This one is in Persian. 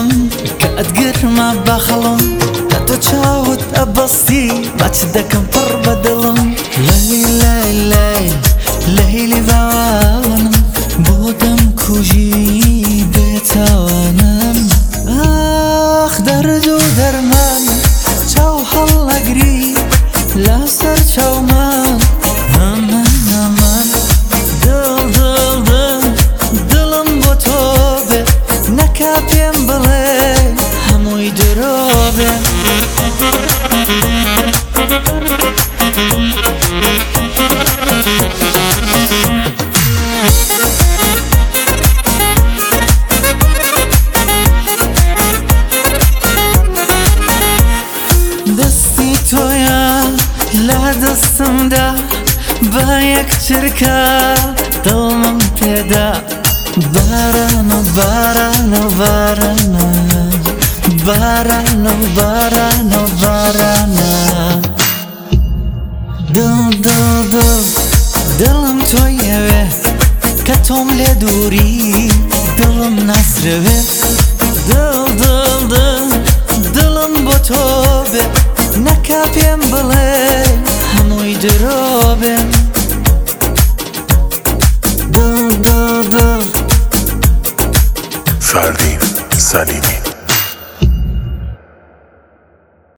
دڵم کە ئەتگرمە بەخەڵم کە تۆ چاوت ئەبەستی ماچ دەکەم پڕ بە دڵم لای لای لای لەیلی باوانم بۆ دەم کوژی بێتاوانم ئاخ دەرد و دەرمان چاو هەڵئەگری لەسەر چاومان ئەمان ئەمان دڵ دڵ دڵ دڵم بۆ تۆ بێ نەکا پێم بڵێ هەمووی درۆ بێ دەستی تۆیە لە دەستمدا بە یەک چرکە دڵمم پێدا بارانە بارانە بارانە بارانە بارانە بارانە دڵ دڵ دڵ دڵم تۆیەوێ کە تۆم لێ دووری دڵم ناسرەوێ دڵ دڵ دڵ دڵم بۆ تۆ بێ نەکا پێم بڵێ هەمووی درۆ بێ فردین سلیمی